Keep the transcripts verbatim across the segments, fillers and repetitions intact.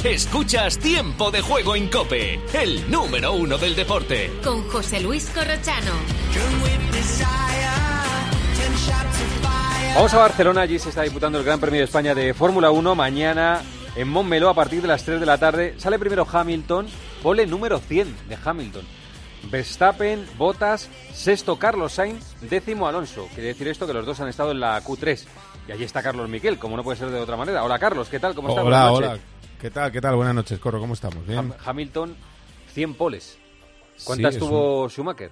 Escuchas Tiempo de Juego en COPE, el número uno del deporte. Con José Luis Corrochano. Vamos a Barcelona, allí se está disputando el Gran Premio de España de Fórmula uno. Mañana en Montmeló a partir de las tres de la tarde. Sale primero Hamilton, pole número cien de Hamilton. Verstappen, Bottas, sexto Carlos Sainz, décimo Alonso. Quiere decir esto que los dos han estado en la Q tres. Y allí está Carlos Miquel, como no puede ser de otra manera. Hola Carlos, ¿qué tal? ¿Cómo estás? Hola, hola. ¿Qué tal? ¿Qué tal? Buenas noches, Corro. ¿Cómo estamos? ¿Bien? Ham- Hamilton, cien poles. ¿Cuántas Sí, tuvo un... Schumacher?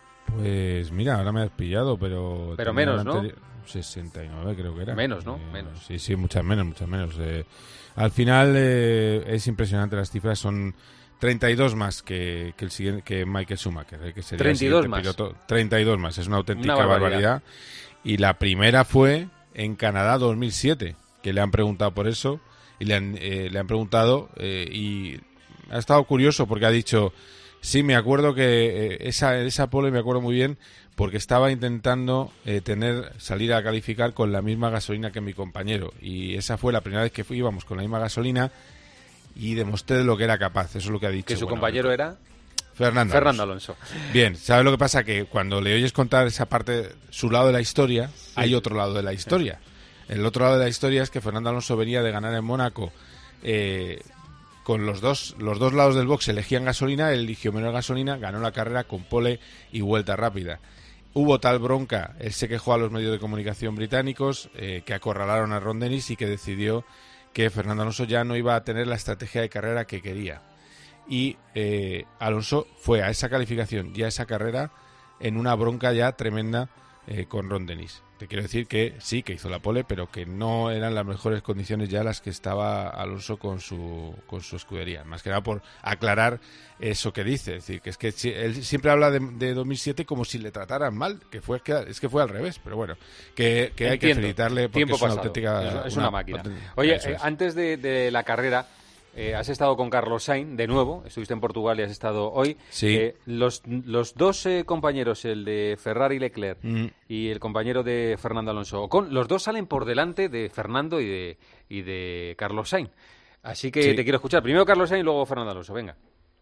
Pues mira, ahora me has pillado, pero... Pero menos, ¿no? Anteri... sesenta y nueve creo que era. Menos, ¿no? Eh, menos. Sí, sí, muchas menos, muchas menos. Eh, al final eh, es impresionante las cifras, son treinta y dos más que, que el siguiente, que Michael Schumacher, eh, que sería treinta y dos el más. Piloto. treinta y dos más, es una auténtica Una barbaridad. barbaridad. Y la primera fue en Canadá dos mil siete, que le han preguntado por eso, y le han, eh, le han preguntado, eh, y ha estado curioso porque ha dicho, sí, me acuerdo que eh, esa, esa pole me acuerdo muy bien, porque estaba intentando eh, tener salir a calificar con la misma gasolina que mi compañero, y esa fue la primera vez que fui, íbamos con la misma gasolina y demostré lo que era capaz. Eso es lo que ha dicho. Que su Bueno, compañero era Fernando, Fernando Alonso. Alonso. Bien, ¿sabes lo que pasa? Que cuando le oyes contar esa parte, su lado de la historia, sí, hay otro lado de la historia. El otro lado de la historia es que Fernando Alonso venía de ganar en Mónaco, eh, con los dos los dos lados del box elegían gasolina, él eligió menos gasolina, ganó la carrera con pole y vuelta rápida. Hubo tal bronca, él se quejó a los medios de comunicación británicos, eh, que acorralaron a Ron Dennis y que decidió que Fernando Alonso ya no iba a tener la estrategia de carrera que quería. Y eh, Alonso fue a esa calificación y a esa carrera en una bronca ya tremenda eh, con Ron Dennis. Te quiero decir que sí, que hizo la pole, pero que no eran las mejores condiciones ya las que estaba Alonso con su con su escudería. Más que nada por aclarar eso que dice. Es decir, que es que si, él siempre habla de, de dos mil siete como si le trataran mal, que fue que, es que fue al revés. Pero bueno, que, que hay que felicitarle porque Tiempo es una pasado. auténtica... Es, es una, una máquina. Auténtica, Oye, es. eh, antes de, de la carrera... Eh, has estado con Carlos Sainz de nuevo, estuviste en Portugal y has estado hoy. Sí. Eh, los, los dos eh, compañeros, el de Ferrari Leclerc mm. y el compañero de Fernando Alonso Ocon, los dos salen por delante de Fernando y de, y de Carlos Sainz. Así que sí, te quiero escuchar. Primero Carlos Sainz y luego Fernando Alonso. Venga.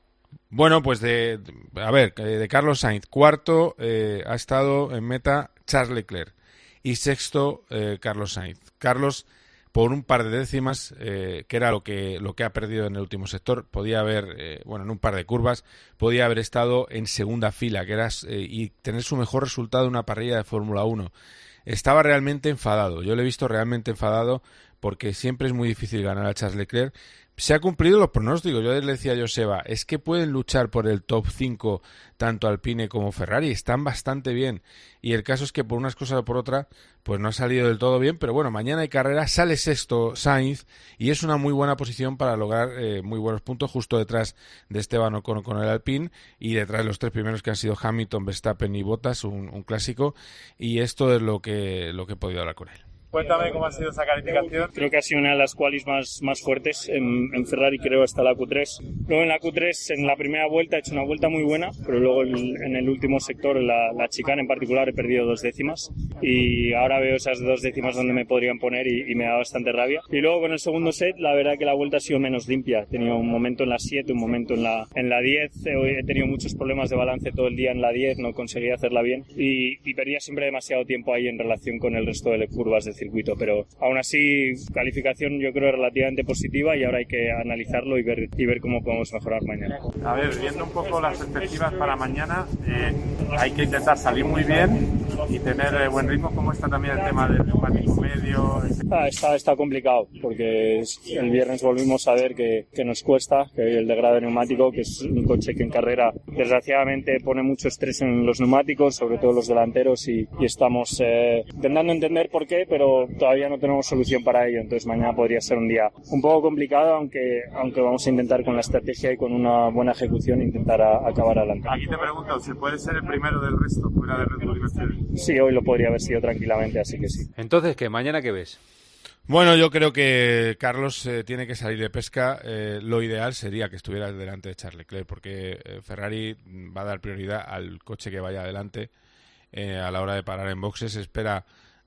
Bueno, pues de, de a ver, de Carlos Sainz. Cuarto eh, ha estado en meta Charles Leclerc y sexto eh, Carlos Sainz. Carlos, por un par de décimas, eh, que era lo que lo que ha perdido en el último sector, podía haber, eh, bueno, en un par de curvas, podía haber estado en segunda fila, que era eh, y tener su mejor resultado en una parrilla de Fórmula uno. Estaba realmente enfadado, yo lo he visto realmente enfadado, porque siempre es muy difícil ganar a Charles Leclerc. Se han cumplido los pronósticos. Yo le decía a Joseba, es que pueden luchar por el top cinco tanto Alpine como Ferrari, están bastante bien. Y el caso es que por unas cosas o por otras, pues no ha salido del todo bien, pero bueno, mañana hay carrera, sale sexto Sainz y es una muy buena posición para lograr eh, muy buenos puntos, justo detrás de Esteban Ocon con el Alpine y detrás de los tres primeros que han sido Hamilton, Verstappen y Bottas, un, un clásico, y esto es lo que, lo que he podido hablar con él. Cuéntame cómo ha sido esa calificación. Creo que ha sido una de las qualis más, más fuertes en, en Ferrari, creo, hasta la Q tres. Luego en la Q tres, en la primera vuelta, he hecho una vuelta muy buena, pero luego en, en el último sector, la, la chicane en particular, he perdido dos décimas. Y ahora veo esas dos décimas donde me podrían poner y, y me da bastante rabia. Y luego con el segundo set, la verdad que la vuelta ha sido menos limpia. He tenido un momento en la siete, un momento en la, en la diez. He, he tenido muchos problemas de balance todo el día en la diez, no conseguía hacerla bien. Y, y perdía siempre demasiado tiempo ahí en relación con el resto de curvas del circuito, pero aún así, calificación yo creo relativamente positiva y ahora hay que analizarlo y ver y ver cómo podemos mejorar mañana. A ver, viendo un poco las perspectivas para mañana, eh, hay que intentar salir muy bien y tener eh, buen ritmo. ¿Cómo está también el tema del neumático medio? Ah, está, está complicado porque el viernes volvimos a ver que, que nos cuesta, que el degrado neumático, que es un coche que en carrera desgraciadamente pone mucho estrés en los neumáticos, sobre todo los delanteros, y, y estamos eh, intentando entender por qué, pero todavía no tenemos solución para ello. Entonces mañana podría ser un día un poco complicado, aunque aunque vamos a intentar con la estrategia y con una buena ejecución intentar a, acabar adelante. Aquí te pregunto, ¿se puede ser el primero del resto fuera de Red Bull y Mercedes? Sí, hoy lo podría haber sido tranquilamente, así que sí. Entonces, ¿qué? ¿Mañana qué ves? Bueno, yo creo que Carlos eh, tiene que salir de pesca. Eh, lo ideal sería que estuviera delante de Charles Leclerc, porque eh, Ferrari va a dar prioridad al coche que vaya adelante eh, a la hora de parar en boxes. Espera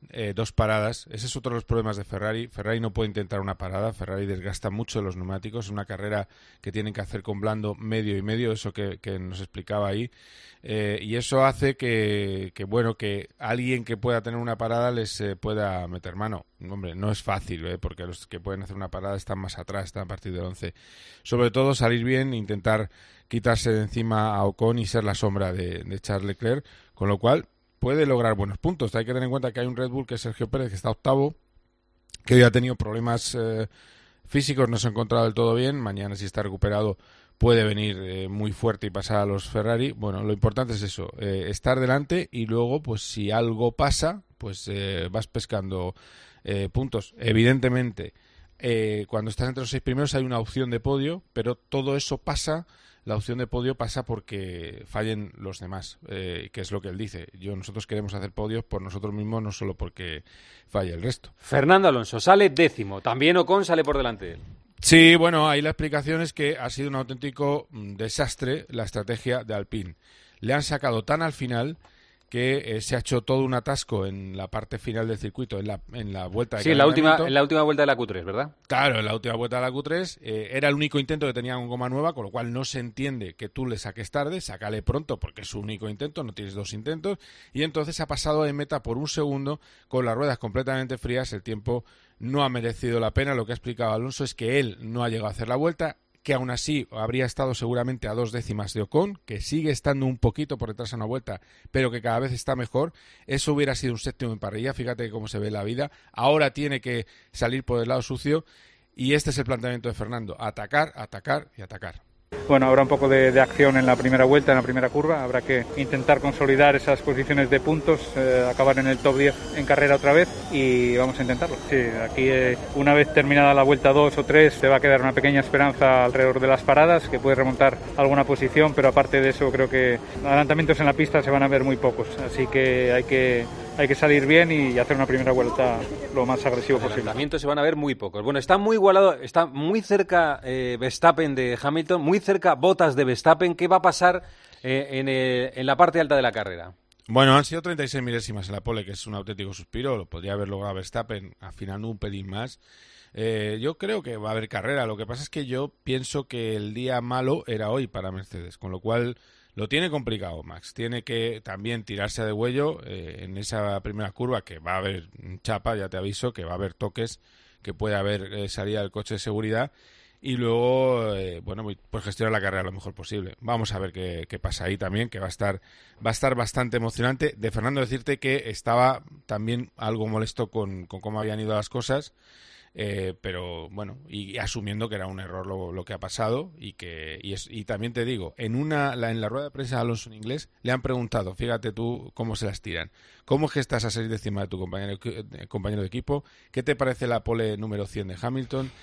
eh, dos paradas. Ese es otro de los problemas de Ferrari. Ferrari no puede intentar una parada. Ferrari desgasta mucho los neumáticos. Es una carrera que tienen que hacer con blando medio y medio, eso que, que nos explicaba ahí. Eh, y eso hace que, que, bueno, que alguien que pueda tener una parada les eh, pueda meter mano. Hombre, no es fácil, ¿eh? Porque los que pueden hacer una parada están más atrás, están a partir de once. Sobre todo salir bien, intentar quitarse de encima a Ocon y ser la sombra de, de Charles Leclerc, con lo cual puede lograr buenos puntos. Hay que tener en cuenta que hay un Red Bull que es Sergio Pérez, que está octavo, que hoy ha tenido problemas eh, físicos, no se ha encontrado del todo bien. Mañana, si está recuperado, puede venir eh, muy fuerte y pasar a los Ferrari. Bueno, lo importante es eso, eh, estar delante, y luego, pues si algo pasa, pues eh, vas pescando eh, puntos. Evidentemente, eh, cuando estás entre los seis primeros hay una opción de podio, pero todo eso pasa, la opción de podio pasa porque fallen los demás, eh, que es lo que él dice. Yo Nosotros queremos hacer podios por nosotros mismos, no solo porque falle el resto. Fernando Alonso sale décimo, también Ocon sale por delante de él. Sí, bueno, ahí la explicación es que ha sido un auténtico desastre la estrategia de Alpine. Le han sacado tan al final que eh, se ha hecho todo un atasco en la parte final del circuito, en la, en la vuelta de Sí, en la, última, en la última vuelta de la Q tres, ¿verdad? Claro, en la última vuelta de la Q tres eh, era el único intento que tenía con goma nueva, con lo cual no se entiende que tú le saques tarde, sácale pronto porque es su único intento, no tienes dos intentos, y entonces ha pasado de meta por un segundo con las ruedas completamente frías. El tiempo no ha merecido la pena. Lo que ha explicado Alonso es que él no ha llegado a hacer la vuelta, que aún así habría estado seguramente a dos décimas de Ocon, que sigue estando un poquito por detrás a una vuelta, pero que cada vez está mejor. Eso hubiera sido un séptimo en parrilla, fíjate cómo se ve la vida. Ahora tiene que salir por el lado sucio, y este es el planteamiento de Fernando: atacar, atacar y atacar. Bueno, habrá un poco de, de acción en la primera vuelta, en la primera curva. Habrá que intentar consolidar esas posiciones de puntos, eh, acabar en el top diez en carrera otra vez, y vamos a intentarlo. Sí, aquí eh, una vez terminada la vuelta dos o tres, te va a quedar una pequeña esperanza alrededor de las paradas, que puede remontar alguna posición, pero aparte de eso creo que adelantamientos en la pista se van a ver muy pocos. Así que hay que... Hay que salir bien y hacer una primera vuelta lo más agresivo posible. Los lanzamientos se van a ver muy pocos. Bueno, está muy igualado, está muy cerca eh, Verstappen de Hamilton, muy cerca Bottas de Verstappen. ¿Qué va a pasar eh, en, el, en la parte alta de la carrera? Bueno, han sido treinta y seis milésimas en la pole, que es un auténtico suspiro. Lo podría haber logrado Verstappen afinando un pelín más. Eh, yo creo que va a haber carrera. Lo que pasa es que yo pienso que el día malo era hoy para Mercedes, con lo cual lo tiene complicado Max. Tiene que también tirarse de huello eh, en esa primera curva, que va a haber chapa, ya te aviso, que va a haber toques, que puede haber eh, salida del coche de seguridad, y luego, eh, bueno, pues gestionar la carrera lo mejor posible. Vamos a ver qué, qué pasa ahí también, que va a estar va a estar bastante emocionante. De Fernando decirte que estaba también algo molesto con, con cómo habían ido las cosas. Eh, pero bueno, y, y asumiendo que era un error lo, lo que ha pasado, y que y, es, y también te digo, en una la, en la rueda de prensa de Alonso en inglés le han preguntado, fíjate tú cómo se las tiran, cómo es que estás a seis décimas de tu compañero, eh, compañero de equipo, qué te parece la pole número cien de Hamilton.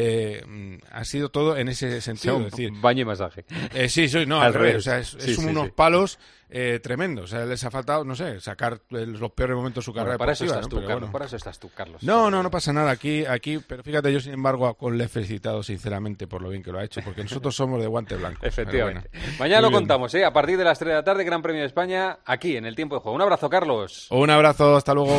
Eh, ha sido todo en ese sentido, sí, es decir, baño y masaje. Eh, sí, soy no, al, al revés, o sea, es, sí, es sí, unos sí. palos eh, tremendos. O sea, les ha faltado, no sé, sacar los peores momentos de su carrera bueno, para deportiva. Eso estás ¿no? tú, Pero Carlos, bueno. para eso estás tú, Carlos. No, no, no pasa nada aquí, aquí, pero fíjate, yo sin embargo con le he felicitado sinceramente por lo bien que lo ha hecho, porque nosotros somos de guante blanco. Efectivamente. Bueno. Mañana lo contamos, ¿eh? A partir de las tres de la tarde, Gran Premio de España, aquí en el Tiempo de Juego. Un abrazo, Carlos. Un abrazo, hasta luego.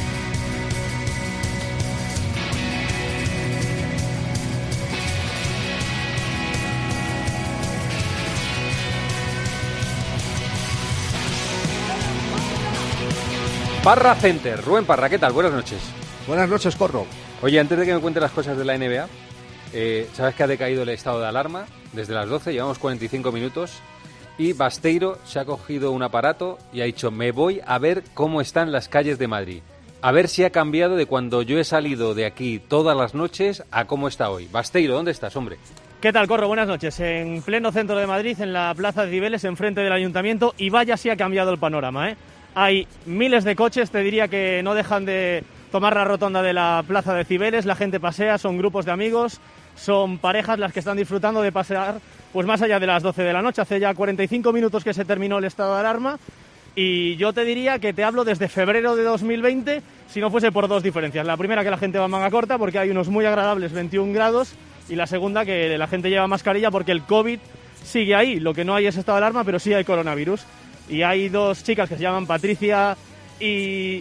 Parra Center, Rubén Parra, ¿qué tal? Buenas noches. Buenas noches, Corro. Oye, antes de que me cuentes las cosas de la N B A, eh, sabes que ha decaído el estado de alarma desde las doce, llevamos cuarenta y cinco minutos, y Basteiro se ha cogido un aparato y ha dicho, me voy a ver cómo están las calles de Madrid, a ver si ha cambiado de cuando yo he salido de aquí todas las noches a cómo está hoy. Basteiro, ¿dónde estás, hombre? ¿Qué tal, Corro? Buenas noches. En pleno centro de Madrid, en la Plaza de Cibeles, enfrente del Ayuntamiento, y vaya si ha cambiado el panorama, ¿eh? Hay miles de coches, te diría que no dejan de tomar la rotonda de la Plaza de Cibeles, la gente pasea, son grupos de amigos, son parejas las que están disfrutando de pasear pues más allá de las doce de la noche. Hace ya cuarenta y cinco minutos que se terminó el estado de alarma, y yo te diría que te hablo desde febrero de dos mil veinte, si no fuese por dos diferencias. La primera, que la gente va en manga corta porque hay unos muy agradables veintiún grados, y la segunda, que la gente lleva mascarilla porque el COVID sigue ahí. Lo que no hay es estado de alarma, pero sí hay coronavirus. Y hay dos chicas que se llaman Patricia y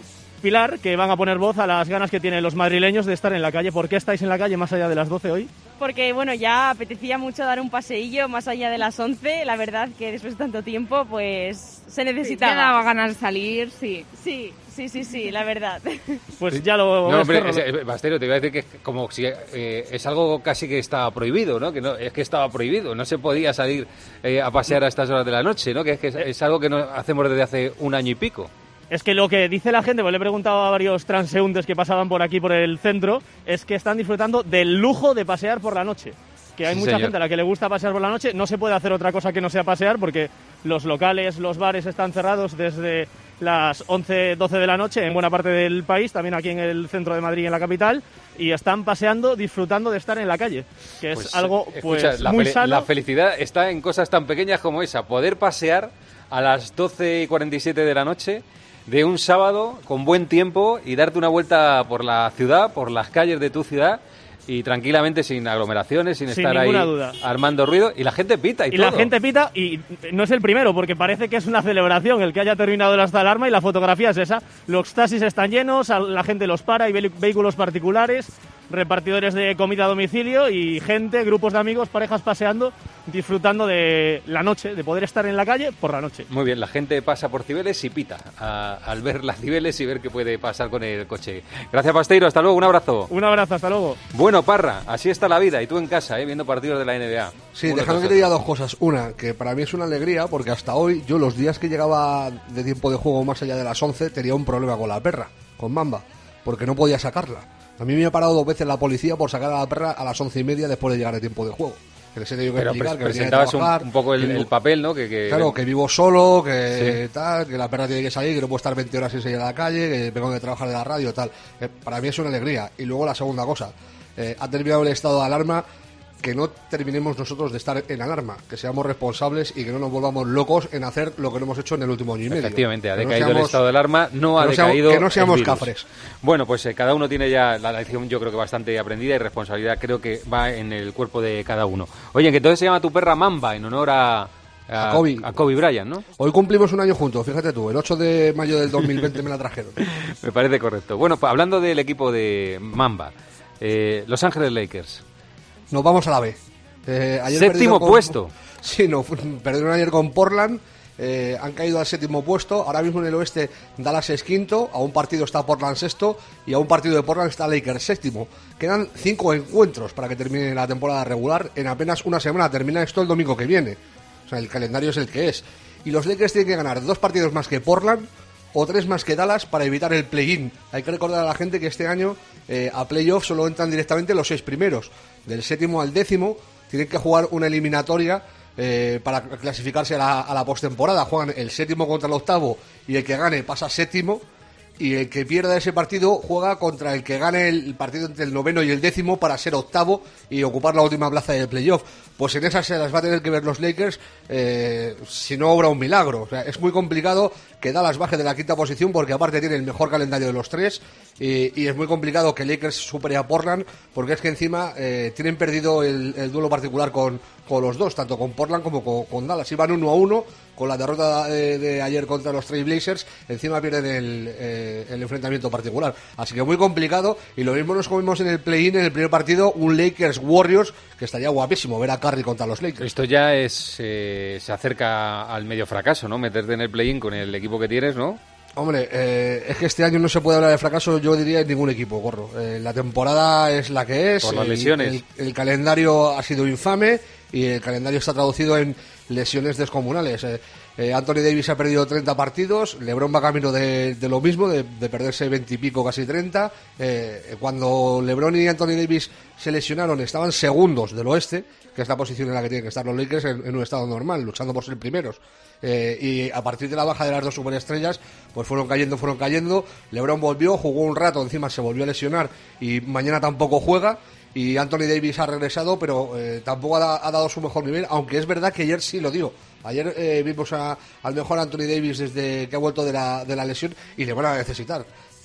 Pilar, que van a poner voz a las ganas que tienen los madrileños de estar en la calle. ¿Por qué estáis en la calle más allá de las doce hoy? Porque, bueno, ya apetecía mucho dar un paseillo más allá de las once. La verdad que después de tanto tiempo, pues se necesitaba. Sí, ya daba ganas de salir, sí. Sí, sí, sí, sí, la verdad. Pues ya lo... No, hombre, es, es, Bastero, te iba a decir que es como si eh, es algo casi que estaba prohibido, ¿no? Que no, es que estaba prohibido, no se podía salir eh, a pasear a estas horas de la noche, ¿no? Que es que es, es algo que no hacemos desde hace un año y pico. Es que lo que dice la gente, pues le he preguntado a varios transeúntes que pasaban por aquí, por el centro, es que están disfrutando del lujo de pasear por la noche. Que hay sí, mucha señor. gente a la que le gusta pasear por la noche, no se puede hacer otra cosa que no sea pasear porque los locales, los bares están cerrados desde las once, doce de la noche en buena parte del país, también aquí en el centro de Madrid, en la capital, y están paseando, disfrutando de estar en la calle, que es pues, algo pues escucha, la muy fel- sano. La felicidad está en cosas tan pequeñas como esa, poder pasear a las doce y cuarenta y siete de la noche de un sábado con buen tiempo y darte una vuelta por la ciudad, por las calles de tu ciudad y tranquilamente sin aglomeraciones, sin, sin estar ahí duda. armando ruido, y la gente pita y, y todo. la gente pita y no es el primero porque parece que es una celebración el que haya terminado el hasta alarma y la fotografía es esa. Los taxis están llenos, la gente los para, hay vehículos particulares, repartidores de comida a domicilio y gente, grupos de amigos, parejas paseando, disfrutando de la noche, de poder estar en la calle por la noche. Muy bien, la gente pasa por Cibeles y pita a, al ver las Cibeles y ver qué puede pasar con el coche. Gracias, Pasteiro, hasta luego, un abrazo. Un abrazo, hasta luego. Bueno, Parra, así está la vida y tú en casa, ¿eh? Viendo partidos de la N B A. Sí, déjame que te diga dos cosas. Una, que para mí es una alegría porque hasta hoy yo los días que llegaba de tiempo de juego más allá de las once tenía un problema con la perra, con Mamba, porque no podía sacarla. A mí me ha parado dos veces la policía por sacar a la perra a las once y media después de llegar de tiempo de juego. Que les he tenido que Pero explicar pre- que presentabas venía de trabajar, un, un poco el, vivo, el papel, ¿no? Que, que... Claro, que vivo solo, que sí. tal, que la perra tiene que salir, que no puedo estar veinte horas sin salir a la calle, que vengo de trabajar de la radio, tal. Eh, para mí es una alegría. Y luego la segunda cosa, eh, ha terminado el estado de alarma, que no terminemos nosotros de estar en alarma, que seamos responsables y que no nos volvamos locos en hacer lo que no hemos hecho en el último año y medio. Efectivamente, ha que decaído no seamos, el estado de alarma, no ha que no decaído seamos, que no seamos el virus. cafres. Bueno, pues eh, cada uno tiene ya la lección, yo creo que bastante aprendida, y responsabilidad creo que va en el cuerpo de cada uno. Oye, que entonces se llama tu perra Mamba en honor a... A, a, Kobe. a Kobe Bryant, ¿no? Hoy cumplimos un año juntos, fíjate tú, el ocho de mayo del dos mil veinte me la trajeron. Me parece correcto. Bueno, pues, hablando del equipo de Mamba, eh, Los Ángeles Lakers. Nos vamos a la B. Eh, ayer Séptimo con... puesto. Sí, no, perdieron ayer con Portland, eh, han caído al séptimo puesto. Ahora mismo en el oeste Dallas es quinto, a un partido está Portland sexto y a un partido de Portland está Lakers séptimo. Quedan cinco encuentros para que termine la temporada regular. En apenas una semana termina esto el domingo que viene. O sea, el calendario es el que es. Y los Lakers tienen que ganar dos partidos más que Portland o tres más que Dallas para evitar el play-in. Hay que recordar a la gente que este año eh, a playoff solo entran directamente los seis primeros. Del séptimo al décimo tienen que jugar una eliminatoria eh, para clasificarse a la, a la postemporada. Juegan el séptimo contra el octavo y el que gane pasa séptimo. Y el que pierda ese partido juega contra el que gane el partido entre el noveno y el décimo para ser octavo y ocupar la última plaza del playoff. Pues en esas se las va a tener que ver los Lakers eh, si no obra un milagro. O sea, es muy complicado que Dallas baje de la quinta posición porque aparte tiene el mejor calendario de los tres y, y es muy complicado que Lakers supere a Portland porque es que encima eh, tienen perdido el, el duelo particular con, con los dos, tanto con Portland como con, con Dallas. Iban uno a uno con la derrota de, de ayer contra los Trail Blazers, encima pierden el, eh, el enfrentamiento particular. Así que muy complicado y lo mismo nos comimos en el play-in en el primer partido, un Lakers Warriors que estaría guapísimo ver a Curry contra los Lakers. Esto ya es eh, se acerca al medio fracaso, ¿no? Meterte en el play-in con el equipo que tienes, ¿no? Hombre, eh, es que este año no se puede hablar de fracaso, yo diría, en ningún equipo, Gorro. Eh, la temporada es la que es. Por las el, lesiones. El, el calendario ha sido infame y el calendario está traducido en lesiones descomunales. Eh, eh, Anthony Davis ha perdido treinta partidos, LeBron va camino de, de lo mismo, de, de perderse veinte y pico, casi treinta. Eh, cuando LeBron y Anthony Davis se lesionaron, estaban segundos del oeste, que es la posición en la que tienen que estar los Lakers en, en un estado normal, luchando por ser primeros. Eh, y a partir de la baja de las dos superestrellas pues fueron cayendo, fueron cayendo. LeBron volvió, jugó un rato, encima se volvió a lesionar y mañana tampoco juega. Y Anthony Davis ha regresado, pero eh, tampoco ha, ha dado su mejor nivel, aunque es verdad que ayer sí lo dio. Ayer eh, vimos a, al mejor Anthony Davis desde que ha vuelto de la, de la lesión y le van a necesitar.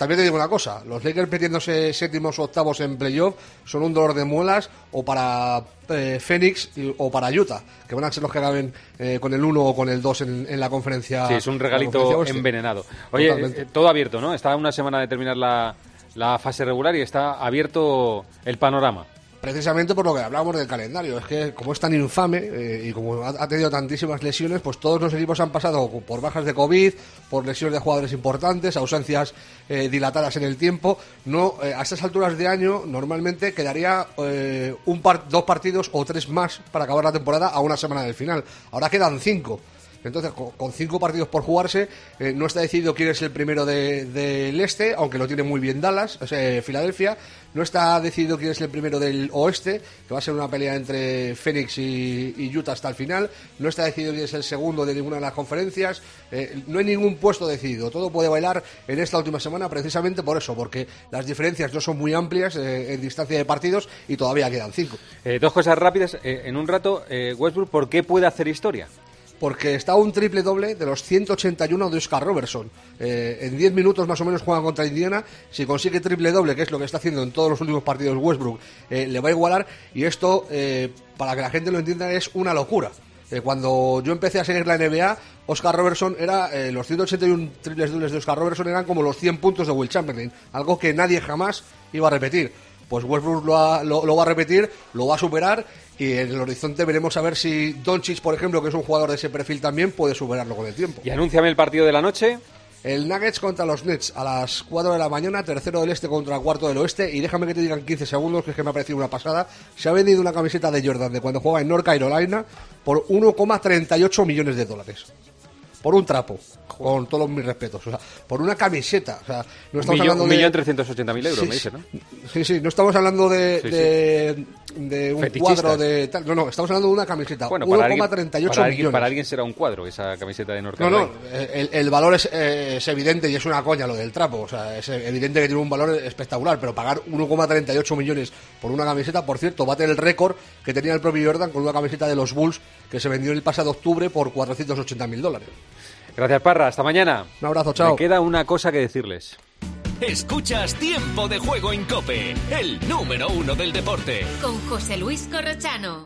también te digo una cosa, los Lakers metiéndose séptimos o octavos en playoff son un dolor de muelas o para eh, Phoenix y, o para Utah, que van a ser los que acaben eh, con el uno o con el dos en, en la conferencia. Sí, es un regalito envenenado. Oye, eh, todo abierto, ¿no? Está a una semana de terminar la, la fase regular y está abierto el panorama. Precisamente por lo que hablábamos del calendario, es que como es tan infame eh, y como ha, ha tenido tantísimas lesiones, pues todos los equipos han pasado por bajas de COVID, por lesiones de jugadores importantes, ausencias eh, dilatadas en el tiempo. No, eh, a estas alturas de año normalmente quedaría eh, un par, dos partidos o tres más para acabar la temporada a una semana del final. Ahora quedan cinco. Entonces, con, con cinco partidos por jugarse, eh, no está decidido quién es el primero del de, de este, aunque lo tiene muy bien Dallas, o sea, Filadelfia. No está decidido quién es el primero del oeste, que va a ser una pelea entre Phoenix y, y Utah hasta el final. No está decidido quién es el segundo de ninguna de las conferencias. Eh, no hay ningún puesto decidido. Todo puede bailar en esta última semana precisamente por eso, porque las diferencias no son muy amplias eh, en distancia de partidos y todavía quedan cinco. Eh, dos cosas rápidas. Eh, en un rato, eh, Westbrook, ¿por qué puede hacer historia? Porque está un triple doble de los ciento ochenta y uno de Oscar Robertson. Eh, en diez minutos más o menos juega contra Indiana. Si consigue triple doble, que es lo que está haciendo en todos los últimos partidos Westbrook, eh, le va a igualar. Y esto, eh, para que la gente lo entienda, es una locura. Eh, cuando yo empecé a seguir la N B A, Oscar Robertson era, eh, los ciento ochenta y uno triples dobles de Oscar Robertson eran como los cien puntos de Will Chamberlain. Algo que nadie jamás iba a repetir. Pues Westbrook lo, ha, lo, lo va a repetir, lo va a superar. Y en el horizonte veremos a ver si Doncic, por ejemplo, que es un jugador de ese perfil también, puede superarlo con el tiempo. Y anúnciame el partido de la noche. El Nuggets contra los Nets a las cuatro de la mañana, tercero del este contra cuarto del oeste. Y déjame que te digan quince segundos, que es que me ha parecido una pasada. Se ha vendido una camiseta de Jordan de cuando juega en North Carolina por uno coma treinta y ocho millones de dólares. Por un trapo, con todos mis respetos. O sea, por una camiseta. O sea, no estamos Millón, hablando un de... millón trescientos ochenta mil euros, sí, me dice, ¿no? Sí, sí, no estamos hablando de, Sí, de, de un Fetichistas. cuadro de tal. No, no, estamos hablando de una camiseta. Bueno, para uno alguien, coma treinta y ocho para, alguien, millones. para alguien será un cuadro esa camiseta de North No, Carolina. no, el, el valor es, eh, es evidente y es una coña lo del trapo. O sea, es evidente que tiene un valor espectacular, pero pagar uno coma treinta y ocho millones por una camiseta, por cierto, bate el récord que tenía el propio Jordan con una camiseta de los Bulls que se vendió el pasado octubre por cuatrocientos ochenta mil dólares. Gracias, Parra. Hasta mañana. Un abrazo, chao. Me queda una cosa que decirles. Escuchas Tiempo de Juego en COPE, el número uno del deporte. Con José Luis Corrochano.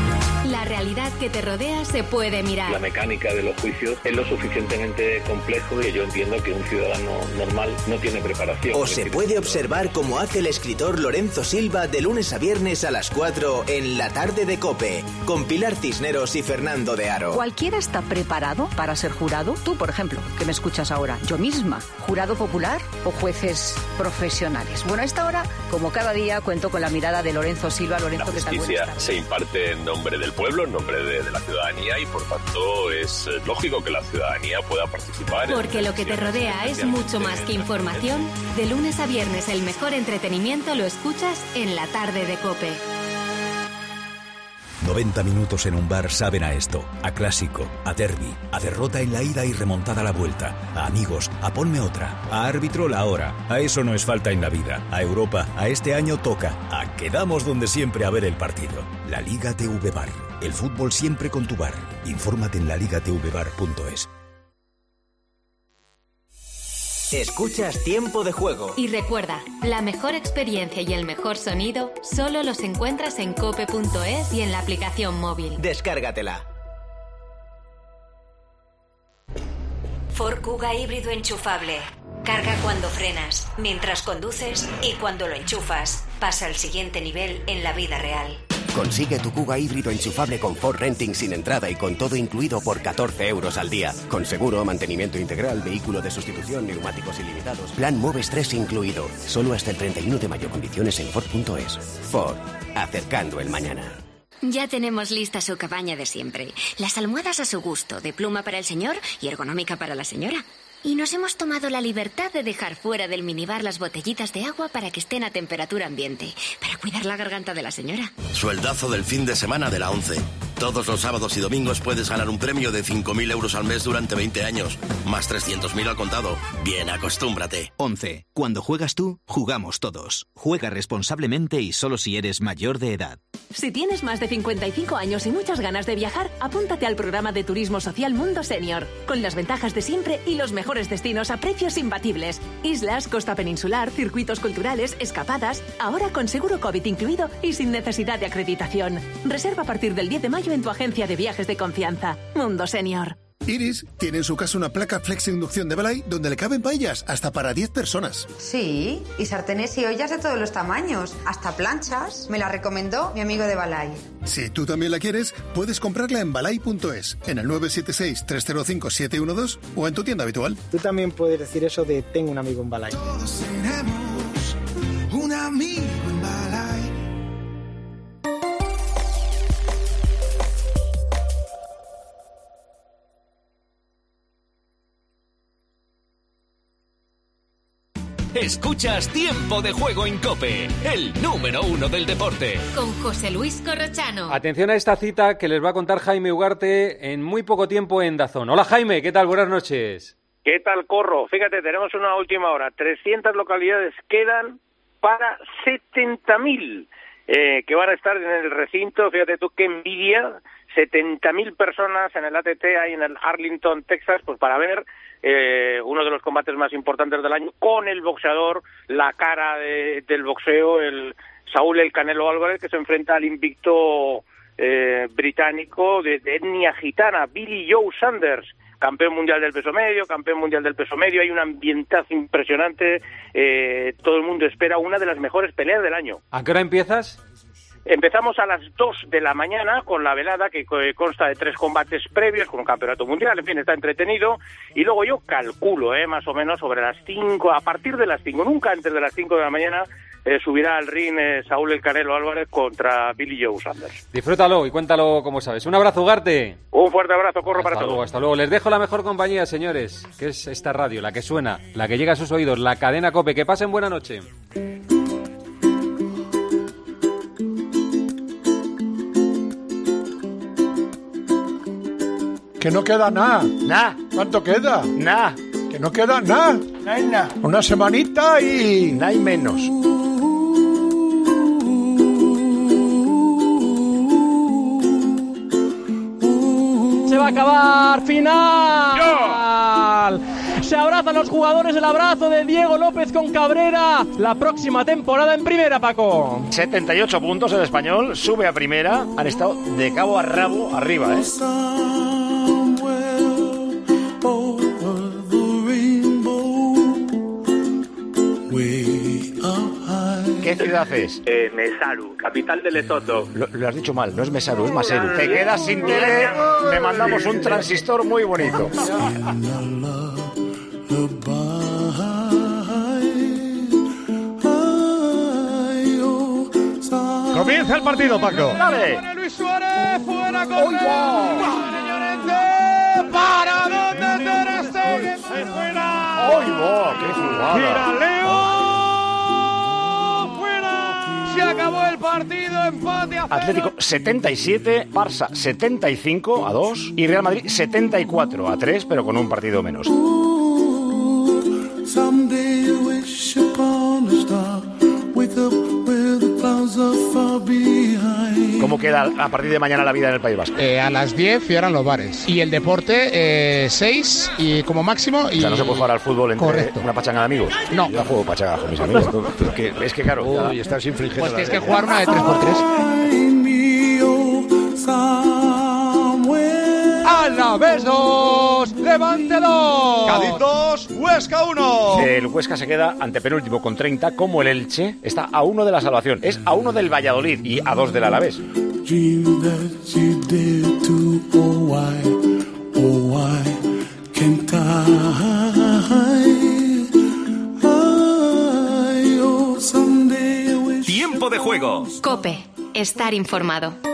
La realidad que te rodea se puede mirar. La mecánica de los juicios es lo suficientemente complejo que yo entiendo que un ciudadano normal no tiene preparación. O se puede observar como hace el escritor Lorenzo Silva de lunes a viernes a las cuatro en La Tarde de COPE, con Pilar Cisneros y Fernando de Aro. ¿Cualquiera está preparado para ser jurado? Tú, por ejemplo, que me escuchas ahora, yo misma, jurado popular o jueces profesionales. Bueno, a esta hora, como cada día, cuento con la mirada de Lorenzo Silva. Lorenzo, la justicia se imparte en nombre del pueblo, en nombre de, de la ciudadanía, y por tanto es lógico que la ciudadanía pueda participar. Porque en lo que te rodea es mucho más que información. De lunes a viernes el mejor entretenimiento lo escuchas en La Tarde de COPE. noventa minutos en un bar saben a esto, a clásico, a derbi, a derrota en la ida y remontada a la vuelta, a amigos, a ponme otra, a árbitro la hora. A eso no es falta en la vida. A Europa, a este año toca. A quedamos donde siempre a ver el partido. La Liga T V Bar. El fútbol siempre con tu bar. Infórmate en la liga t v bar punto es. Escuchas Tiempo de Juego. Y recuerda, la mejor experiencia y el mejor sonido solo los encuentras en cope punto es y en la aplicación móvil. Descárgatela. Ford Kuga híbrido enchufable. Carga cuando frenas, mientras conduces y cuando lo enchufas. Pasa al siguiente nivel en la vida real. Consigue tu Kuga híbrido enchufable con Ford Renting sin entrada y con todo incluido por catorce euros al día. Con seguro, mantenimiento integral, vehículo de sustitución, neumáticos ilimitados. Plan Moves tres incluido. Solo hasta el treinta y uno de mayo. Condiciones en Ford punto es. Ford. Acercando el mañana. Ya tenemos lista su cabaña de siempre. Las almohadas a su gusto, de pluma para el señor y ergonómica para la señora. Y nos hemos tomado la libertad de dejar fuera del minibar las botellitas de agua para que estén a temperatura ambiente, para cuidar la garganta de la señora. Sueldazo del fin de semana de la ONCE. Todos los sábados y domingos puedes ganar un premio de cinco mil euros al mes durante veinte años, más trescientos mil al contado. Bien, acostúmbrate. once. Cuando juegas tú, jugamos todos. Juega responsablemente y solo si eres mayor de edad. Si tienes más de cincuenta y cinco años y muchas ganas de viajar, apúntate al programa de turismo social Mundo Senior, con las ventajas de siempre y los mejores destinos a precios imbatibles. Islas, costa peninsular, circuitos culturales, escapadas, ahora con seguro COVID incluido y sin necesidad de acreditación. Reserva a partir del diez de mayo en tu agencia de viajes de confianza. Mundo Senior. Iris tiene en su casa una placa Flex Inducción de Balay donde le caben paellas hasta para diez personas. Sí, y sartenes y ollas de todos los tamaños, hasta planchas. Me la recomendó mi amigo de Balay. Si tú también la quieres, puedes comprarla en balay punto es, en el nueve siete seis, tres cero cinco, siete uno dos o en tu tienda habitual. Tú también puedes decir eso de tengo un amigo en Balay. Todos tenemos un amigo en Balay. Escuchas Tiempo de Juego en COPE, el número uno del deporte. Con José Luis Corrochano. Atención a esta cita que les va a contar Jaime Ugarte en muy poco tiempo en DAZN. Hola Jaime, ¿qué tal? Buenas noches. ¿Qué tal, Corro? Fíjate, tenemos una última hora. trescientas localidades quedan para setenta mil eh, que van a estar en el recinto. Fíjate tú qué envidia. setenta mil personas en el A T T, ahí en el Arlington, Texas, pues para ver eh, uno de los combates más importantes del año con el boxeador, la cara de, del boxeo, el Saúl El Canelo Álvarez, que se enfrenta al invicto eh, británico de, de etnia gitana, Billy Joe Saunders, campeón mundial del peso medio, campeón mundial del peso medio. Hay un ambientazo impresionante, eh, todo el mundo espera una de las mejores peleas del año. ¿A qué hora empiezas? Empezamos a las dos de la mañana con la velada, que consta de tres combates previos con un campeonato mundial. En fin, está entretenido. Y luego yo calculo, eh, más o menos sobre las cinco, a partir de las cinco, nunca antes de las cinco de la mañana, eh, subirá al ring eh, Saúl El Canelo Álvarez contra Billy Joe Saunders. Disfrútalo y cuéntalo como sabes. Un abrazo, Ugarte. Un fuerte abrazo, Corro, hasta para luego, todos. Hasta luego. Les dejo la mejor compañía, señores, que es esta radio, la que suena, la que llega a sus oídos, la cadena COPE. Que pasen buena noche. Que no queda nada. Nada. ¿Cuánto queda? Nada. Que no queda nada. No hay nada. Una semanita y... No hay menos. Se va a acabar. Final. ¡Yo! Se abrazan los jugadores, el abrazo de Diego López con Cabrera. La próxima temporada en primera, Paco. setenta y ocho puntos el Español, sube a primera. Han estado de cabo a rabo arriba, ¿eh? ¿Qué ciudad es? Eh, Mesaru, capital de Lesoto. Lo, lo has dicho mal, no es Mesaru, es Maseru. Te quedas sin tele, te mandamos un transistor muy bonito. Comienza el partido, Paco. Dale. Luis Suárez, fuera con para donde Ter Stegen, fuera. ¡Oy, va! ¡Qué jugada! Tira Leo, fuera. Se acabó el partido, empate a cero. Atlético setenta y siete, Barça setenta y cinco a dos y Real Madrid setenta y cuatro a tres, pero con un partido menos. ¿Cómo queda a partir de mañana la vida en el País Vasco? Eh, a las diez cierran los bares. Y el deporte, eh, seis y como máximo. Y... O sea, no se puede jugar al fútbol entre Correcto. una pachanga de amigos. No. Yo juego pachanga con mis amigos. Es que, es que claro. Uy, ya... estás infringiendo. Pues tienes que jugar una de tres por tres. Alavés dos, Levante dos, Cádiz dos, Huesca uno. El Huesca se queda antepenúltimo con treinta, como el Elche está a uno de la salvación. Es a uno del Valladolid y a dos del Alavés. Tiempo de Juego. COPE. Estar informado.